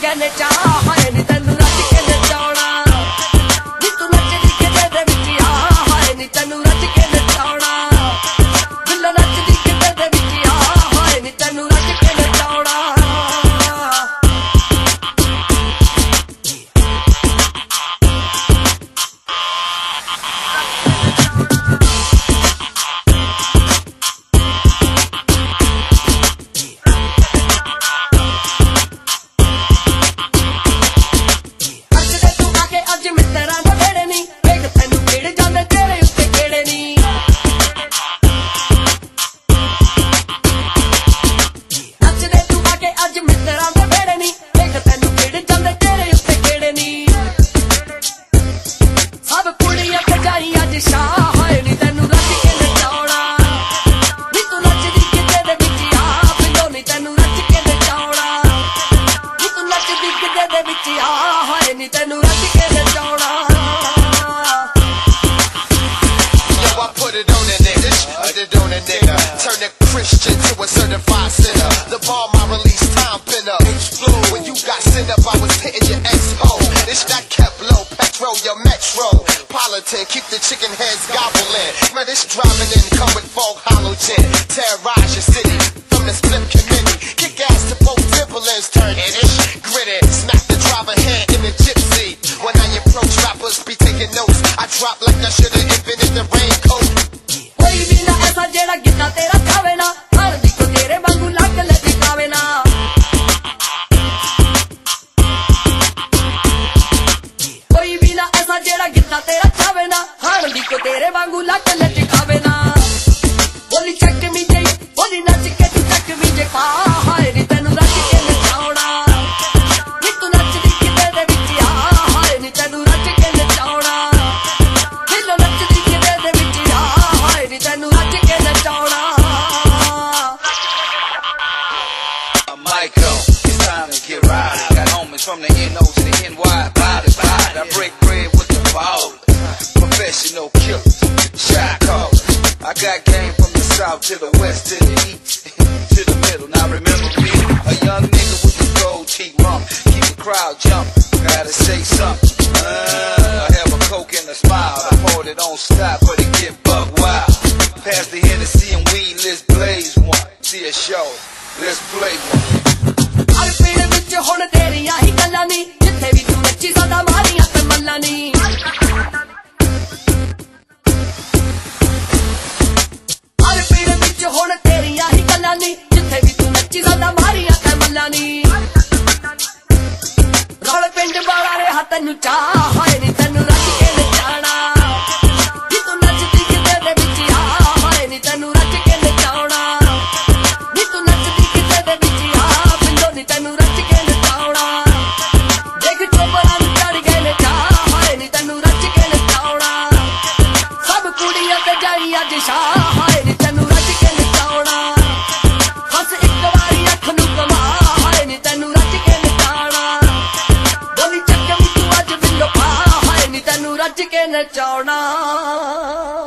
के नचा हाय नी तैनू रच के नचाउणा नी तू नचदी किते दे विच आ हाय नी तैनू रच के नचाउणा दिल नचदी किते दे विच आ हाय नी तैनू रच के नचाउणा Turn a Christian to a certified sinner. The bomb I release time pinner. Explode. When you got sent up, I was hitting your ex-hole. It's that Kevlo, petrol, your metro. Politan, keep the chicken heads gobbling. Man, this driving in, come with fog halogen. Terrorize your city from the split committee. Kick ass to both Timberlands, turn it gritty. Smack the driver hand in the gypsy. When I approach rappers, be taking notes. I drop like I should've invented the raincoat. कोई भी ना ऐसा जेड़ा गिद्दा तेरा खावे ना हर दी को तेरे वांगू लग ले दिखावे ना कोई भी ना ऐसा जेड़ा गिद्दा तेरा खावे ना हर दी को तेरे वांगू लग ले दिखावे ना बोली चक मी जे बोली नच के तू चक मी जे पा हाय नी तैनू रच के नचाउणा नी तू नचदी किते दे विच आ हाय नी तैनू रच के नचाउणा दिल नचदी किते दे विच आ हाय नी तैनू रच के नचाउणा Michael, it's time to get right. Got homies from the NO to the NY, body. I break bread with the ballers, professional killers, shot callers. I got game from the south to the west to the east to the middle. Now remember me, a young nigga with the gold teeth rump, keep the crowd jumping. Gotta say something. I have a coke and a smile. I pour it don't stop, but it get buck wild. Pass the Hennessy and weed, let's blaze one. See a show, let's play one. हर पीड़ विच हुण तेरियां ही गल्लां नी जिथे भी तू नच्ची सादा मारियां ते मल्लां नी हर पीड़ विच हुण तेरियां ही गल्लां नी जिथे भी तू नच्ची सादा मारियां ते मल्लां नी रौल पिंड वाला रेहा तैनू चाह हाय नी तैनू रच के नचाणा नी तू नचदी किते दे विच आ हाय नी तैनू रच के नचाउणा नी तू नचदी किते दे विच आ बिंदो नी तैनू रच के नचाउणा देख चोपड़ा नू चढ़ गए ने चाह हाय नी तैनू रच के नचाउणा सब कुड़ियां ते जाई अज शाह हाय नी तैनू रच के नचाउणा बस एक वारी अख नू कमा हाय नी तैनू रच के नचाउणा बोली चक मी तू अज बिल्लो पा हाय नी तैनू रच के नचाउणा